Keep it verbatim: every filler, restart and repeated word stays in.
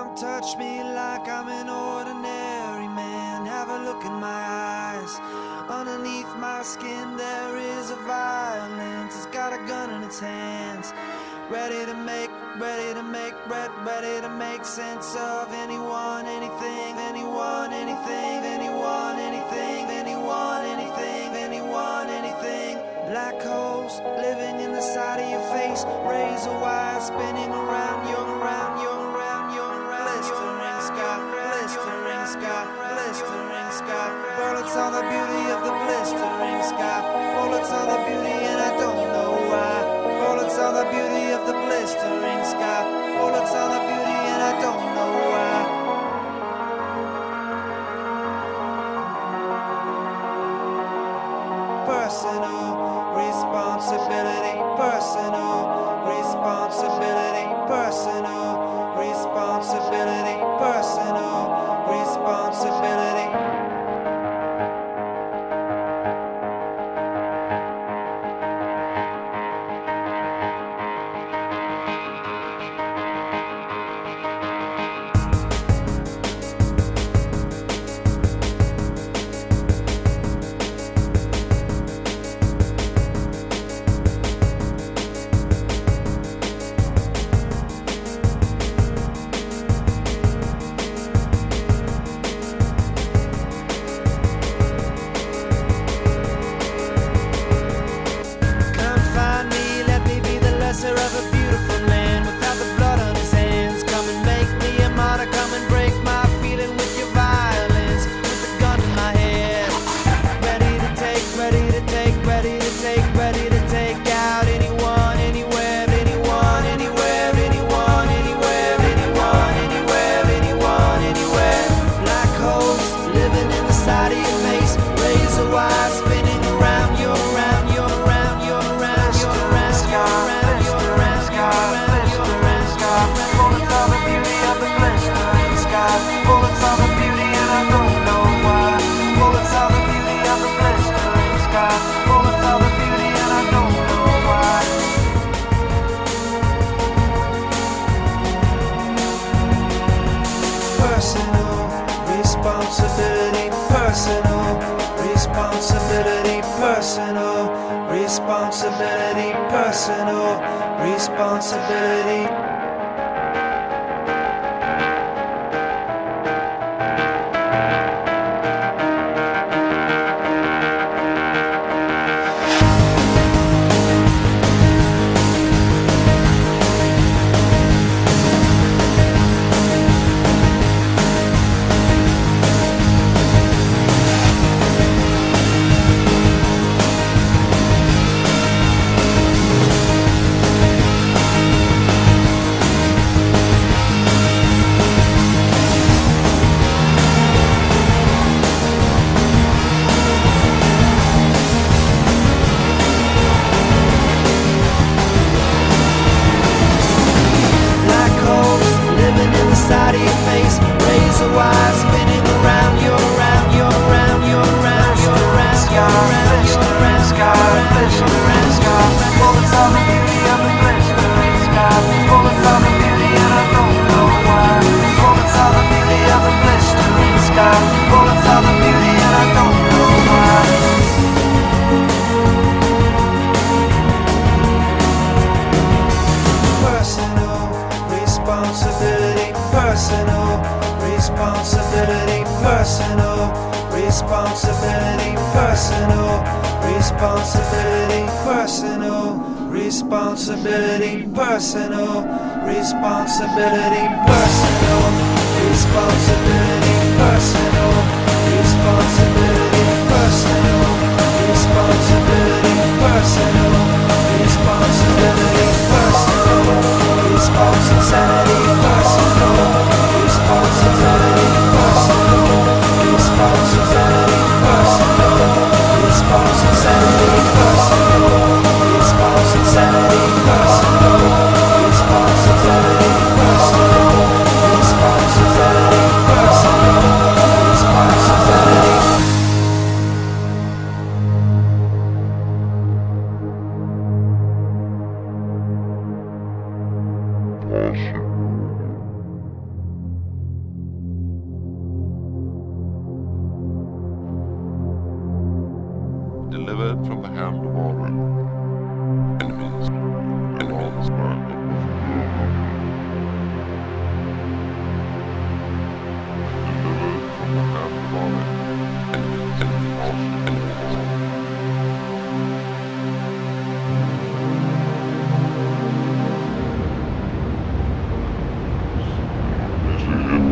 Don't touch me like I'm an ordinary man. Have a look in my eyes. Underneath my skin there is a violence. It's got a gun in its hands, ready to make, ready to make, ready, ready to make sense of anyone, anything, anyone, anything, anyone, anything, anyone, anything, anyone, anything. Black holes living in the side of your face, razor wire spinning around you, around you, around you, around you. Blistering sky, blistering sky, blistering sky. Bullets on the beauty of the blistering sky. Bullets on the beauty and I don't know why. Bullets on the beauty of the blistering sky. Bullets on the beauty and I don't know why. Personal responsibility, personal responsibility, personal responsibility, personal responsibility. Of a beautiful man without the blood on his hands. Come and make me a martyr, come and break my feeling with your violence, with the gun in my head. Ready to take, ready to take, ready to take, ready to take out anyone, anywhere, anyone, anywhere, anyone, anywhere, anyone, anywhere, anyone, anywhere. Black holes living in the side of your face, razor wire spinning around you, around you, around you, around you, around you, around you. Bullets on the beauty of the blistering sky. Bullets on the beauty and I don't know why. Bullets on the beauty of the blistering sky. Bullets on the beauty and I don't know why. Personal responsibility, personal responsibility, personal responsibility, personal responsibility. Side of your face, razor wire spinning around you, around you, around you, around you, around you, around you, around you, around you. Bullets on the beauty of the blistering sky. Bullets on the beauty and I don't know why. Bullets on the beauty of the blistering sky. Bullets on the beauty and I don't know why. Personal responsibility, personal responsibility, personal responsibility, personal responsibility, personal responsibility, personal responsibility, personal responsibility, personal responsibility, personal responsibility, personal responsibility, personal responsibility, personal responsibility, personal responsibility, personal responsibility, personal responsibility, personal responsibility, personal responsibility, personal responsibility. led from the hand of Alwyn.